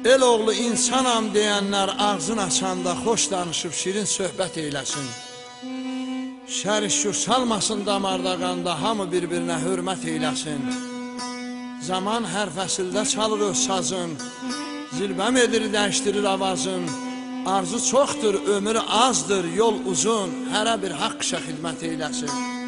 El oğlu insanam deyənlər ağzın açanda xoş danışıb şirin söhbət eyləsin. Şər-şür salmasın damarda qanda, hamı bir-birinə hörmət eyləsin. Zaman hər fəsildə çalır öz sazın, zilbəm edir, dəyişdirir avazın. Arzu çoxdur, ömür azdır, yol uzun, hərə bir haqqışa xidmət eyləsin.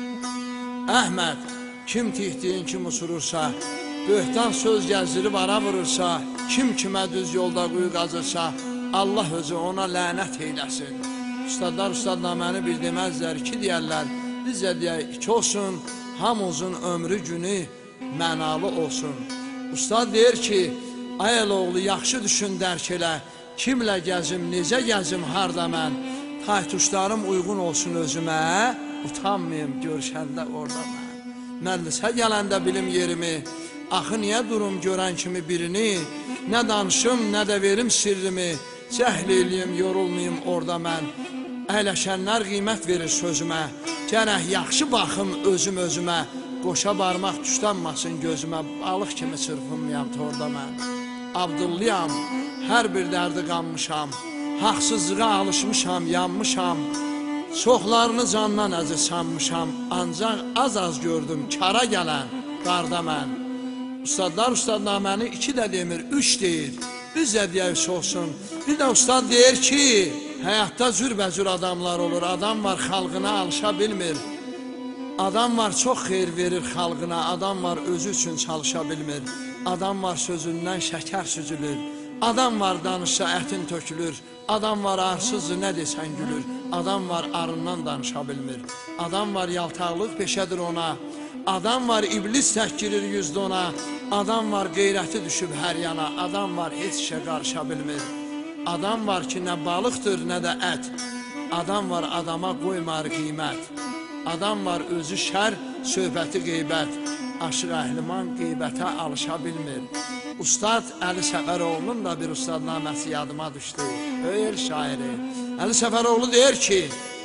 Əhməd, kim tihdiyin kim uçurursa, böhtan söz gəzdirib ara vurursa, kim kimə düz yolda quyu qazırsa, Allah özü ona lənət eyləsin. Ustadlar ustadnaməni bir deməzlər, iki deyərlər, bizə deyək, iki olsun, hamımızın ömrü günü mənalı olsun. Ustad deyir ki, ay el oğlu yaxşı düşün dərk elə, kimlə gəzim, necə gəzim, harda mən, taytuşlarım uyğun olsun özümə, utanmayım görüşəndə orada mən. Məclisə gələndə bilim yerimi, axı niyə durum görən kimi birini, nə danışım, nə də verim sirrimi, cəhl eləyim, yorulmayım orada mən. Əyləşənlər qiymət verir sözümə, gərək yaxşı baxım özüm özümə, qoşa barmaq tuşlanmasın gözümə, balıq kimi çırpınmayam torda mən. Abdulliyam, hər bir dərdi qanmışam, haqsızlığa alışmışam, yanmışam, çoxlarını candan əziz sanmışam, ancaq az-az gördüm, kara gələn qarda mən. Ustadlar ustadnaməni iki də demir, üç deyir, biz də deyək olsun. Bir də ustad deyir ki, həyatda cürbəcür adamlar olur, adam var xalqına alışa bilmir. Adam var çox xeyir verir xalqına, adam var özü üçün çalışa bilmir. Adam var sözündən şəkər süzülür, adam var danışsa ətin tökülür, adam var arsızdır nə desən gülür, adam var arından danışa bilmir. Adam var yaltaqlıq peşədir ona, adam var iblis tək girir yüzdə ona, adam var qeyrəti düşüb hər yana, adam var heç işə qarışa bilmir. Adam var ki, nə balıqdır, nə də ət, adam var adama qoymar qiymət. Adam var özü şər, söhbəti qeybət, aşıq əhliman qeybətə alışa bilmir. Ustad Əli Səfəroğlu'nun da bir ustadnaməsi yadıma düşdü, öyel şairi. Əli Səfəroğlu deyir ki,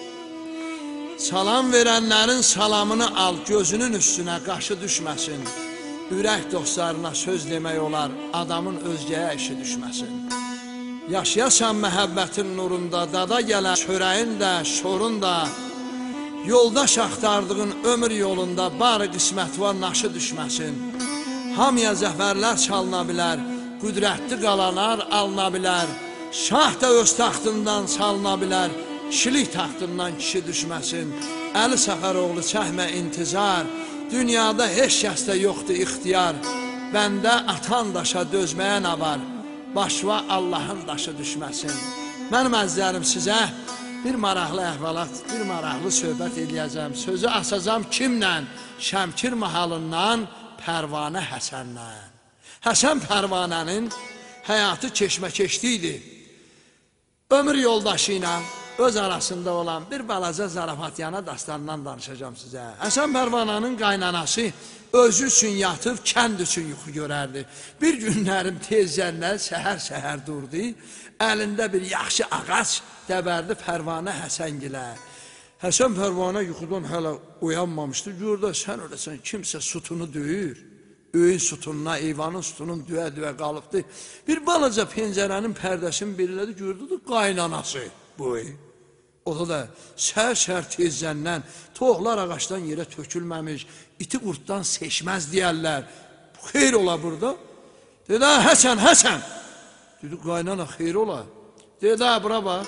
salam verənlərin salamını al, gözünün üstünə qaşı düşməsin. Ürək dostlarına söz demək olar, adamın özgəyə işi düşməsin. Yaşayasan məhəbbətin nurunda, dada gələn çörəyin də, şorun da, yoldaş axtardığın ömür yolunda bari qismət var, naşı düşməsin. Hamıya zəfərlər çalına bilər, qüdrətli qalalar alına bilər, şah da öz taxtından salına bilər, kişilik taxtından kişi düşməsin. Əli Səfəroğlu çəkmə intizar, dünyada heç kəsdə yoxdur ixtiyar, bəndə atan daşa dözməyə nə var, başva Allahın daşı düşməsin. Mənim əzizlərim sizə bir maraqlı əhvalat, bir maraqlı söhbət eləyəcəm. Sözü asacam kimlə? Şəmkir mahalından Pərvanə Həsənlə. Həsən Pərvanənin həyatı keşməkeşli idi. Ömür yoldaşı ilə öz arasında olan bir balaca zarafatyana dastandan danışacağım sizə. Həsən Pərvanənin qaynanası özü üçün yatıb, kənd üçün yuxu görərdi. Bir günlərim tezcəndən səhər-səhər durdu, əlində bir yaxşı ağac dəbərdi Pərvanə Həsəngilə. Həsən Pərvanə yuxudan hələ uyanmamışdı, gördü, sən öləsən, kimsə sütunu döyür, öyün sütununa, eyvanın sütunun düyə-düyə qalıbdı. Bir balaca pəncərənin pərdəsini belirlədi, gördü, qaynanası bu. O da səhər-səhər tezcəndən toğlar ağaçdan yerə tökülməmiş, iti qurtdan seçməz deyərlər. Xeyr ola burada. Dedi, Həsən, Həsən. Dedi, qaynana xeyr ola. Dedi, bura bax.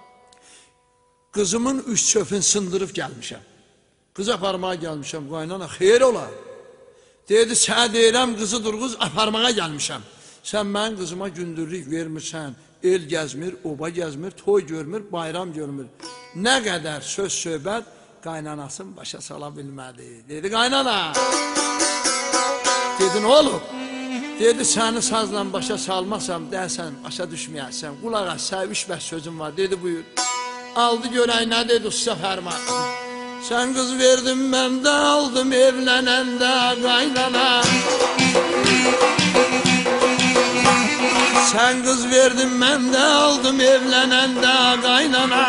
Qızımın üç çöpün sındırıb gəlmişəm. Qız aparmağa gəlmişəm, qaynana xeyr ola. Dedi, sənə deyirəm, qızı durğuz aparmağa gəlmişəm. Sən mənim qızıma gündürlük vermirsən, el gəzmir, oba gəzmir, toy görmür, bayram görmür. Nə qədər söz söhbət qaynanasını başa sala bilmədi. Dedi, qaynana. Dedi, nə olub? Dedi, səni sazla başa salmasam, dəhsən, başa düşməyəsən. Qulaq as, səhv işbəz sözüm var. Dedi, buyur. Aldı görək, nə dedi usta fərman. Sən qız verdin, mən də aldım evlənəndə qaynana. Sən qız verdin, mən də aldım evlənəndə qaynana.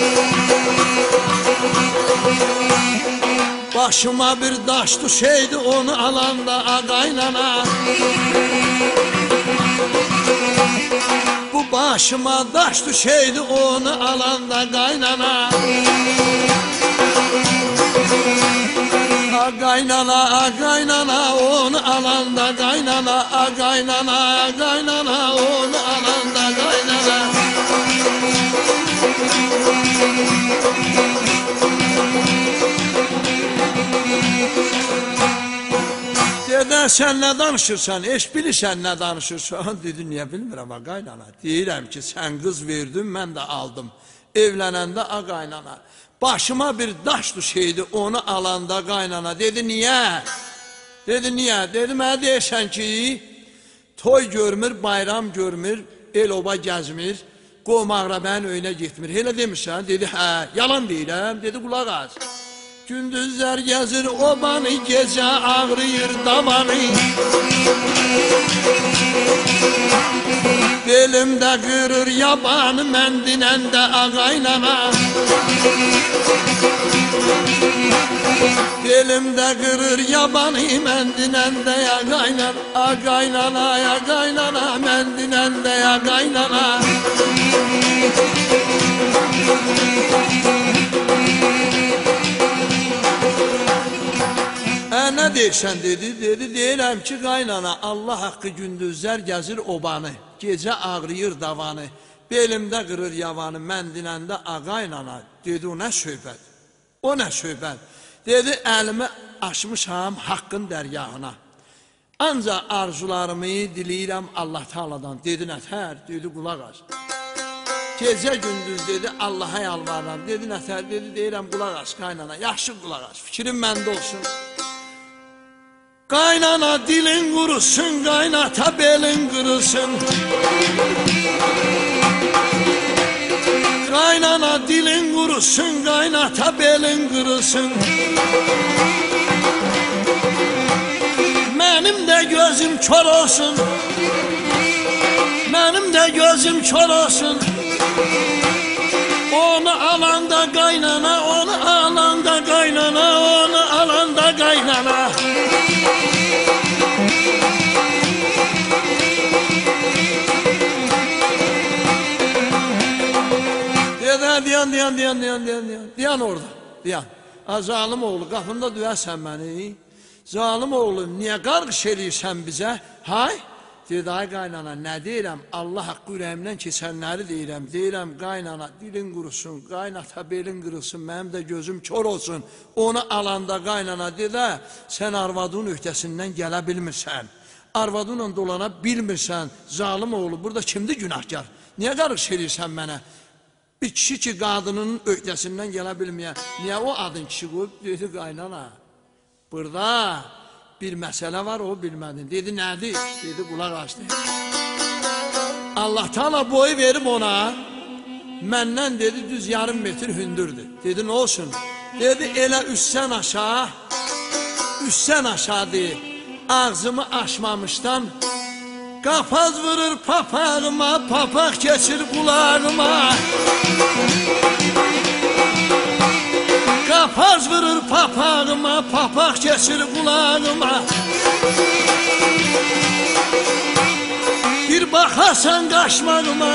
Başıma bir daş düşeydi onu alanda qaynana. Bu başıma daş düşeydi onu alanda qaynana. Qaynana, qaynana, onu alanda qaynana. Qaynana, qaynana, onu alanda qaynana. Dedə, sən nə danışırsan, eş bilirsən nə danışırsan? Dedi, niyə bilmirəm, qaynana. Deyirəm ki, sən qız verdin, mən də aldım. Evlənəndə, qaynana. Başıma bir daş düşeydi, onu alanda qaynana. Dedi, niyə? Dedi, niyə? Dedi, mənə deyirsən ki, toy görmür, bayram görmür, el oba gəzmir, qovmaqra mənin öyünə getmir. Elə demirsən? Dedi, hə, yalan deyirəm. Dedi, qulaq az. Gündüzlər gəzir obanı, gecə ağrıyır dabanı. Belimdə qırır yabanı, mən dinəndə qaynana. Belimdə qırır yabanı, mən dinəndə qaynana. Qaynana, qaynana, mən dinəndə qaynana. Nə deyirsən, dedi, deyirəm ki, qaynana, Allah haqqı gündüzlər gəzir obanı, gecə ağrıyır davanı, belimdə qırır yavanı, mən dinəndə qaynana. Dedi, o nə söhbət, o nə söhbət. Dedi, əlimi açmışam haqqın dərgahına, ancaq arzularımı diləyirəm Allah Teala'dan. Dedi, nətər? Dedi, qulaq az. Gecə gündüz, dedi, Allah'a yalvarıram. Dedi, nətər? Dedi, deyirəm, qulaq az, qaynana, yaxşı qulaq az, fikrim məndə olsun. Qaynana dilin qurusun, qaynata belin qırılsın. Qaynana dilin qurusun, qaynata belin qırılsın. Mənim də gözüm kör olsun, mənim də gözüm kör olsun. Onu alanda qaynana, onu alanda qaynana, onu alanda qaynana. Diyan orada, diyan. Zalim oğlu, qapında döyərsən məni. Zalim oğlu, niyə qarqış eləyirsən bizə? Hay? Dedi, ay qaynana, nə deyirəm? Allah haqqı ürəyimdən keçənləri deyirəm. Deyirəm, qaynana, dilin qurusun, qaynata belin qırılsın, mənim də gözüm kör olsun. Onu alanda qaynana, dedi, sən arvadın öhdəsindən gələ bilmirsən. Arvadınla dolana bilmirsən. Zalim oğlu, burada kimdir günahkar? Niyə qarqış eləyirsən mənə? Bir kişi ki, qadının öhdəsindən gələ bilməyən, niyə o adın kişi qoyub? Dedi, qaynana, burada bir məsələ var, o bilmədin. Dedi, nədir? Dedi, qulaq açdı. Allah Teala boyu verib ona, məndən, dedi, düz yarım metr hündürdür. Dedi, nə olsun? Dedi, elə üstsən aşağı, ağzımı açmamışdan, qapaz vurur papağıma, papaq keçir qulağıma. Qapaz vurur papağıma, papaq keçir qulağıma. Bir baxasan qaşmağıma,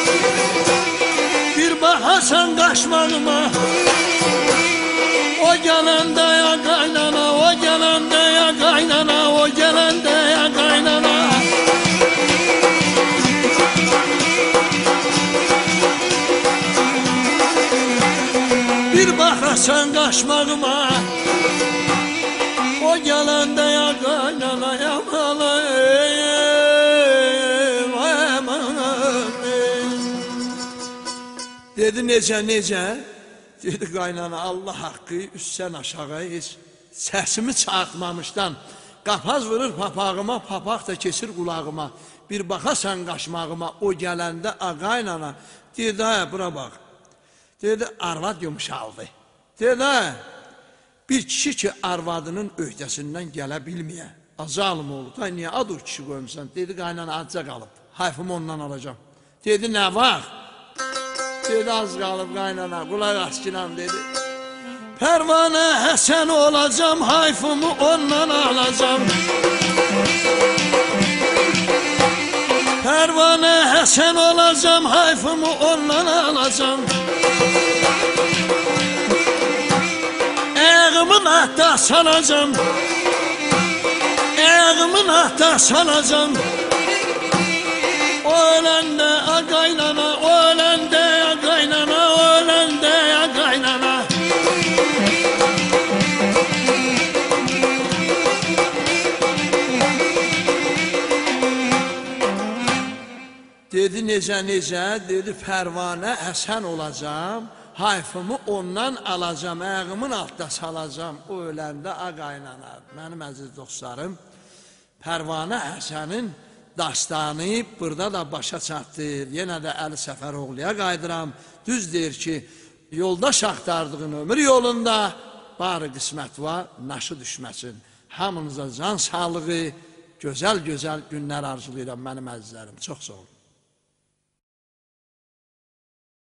bir baxasan qaşmağıma. O gələndə ya qaynana, o gələndə ya qaynana, o gələndə ya qaynana. Bir baxasan qaşmağıma, o gələndə ya qaynana, yamalıyım, dedi, necə? Dedi, qaynana, Allah haqqı üstsən aşağı heç səsimi çağıtmamışdan, qapaz vurur papağıma, papaq da keçir qulağıma. Bir baxasan qaşmağıma, o gələndə qaynana. Dedi, bura bax. Dedi, arvad yumuşaldı. Dedi, bir kişi ki, arvadının öhdəsindən gələ bilməyə, zalim oldu. Niyə adı o kişi qoymuşsan? Dedi, qaynana, azca qalıb, hayfımı ondan alacam. Dedi, nə var? Dedi, az qalıb qaynana, qulaq açkinam, dedi. Pərvanə Həsən olacam, hayfımı ondan alacam. Pərvanə Həsən olacam, hayfımı ondan alacam. Ayağımın ahda salacam, ayağımın ahda salacam. Öləndə qaynana, öləndə qaynana, öləndə qaynana. Dedi necə, dedi Pərvanə Həsən olacam, hayfımı ondan alacam, ayağımın altda salacam, o öləndə qaynana. Mənim əziz dostlarım, Pərvanə Həsənin dastanı burada da başa çatdır. Yenə də Əli Səfəroğluya qaydıram. Düz deyir ki, yoldaş axtardığın ömür yolunda bari qismət var, naşı düşməsin. Hamınıza can sağlığı, gözəl günlər arzulayıram mənim əzizlərim. Çox sağ olun.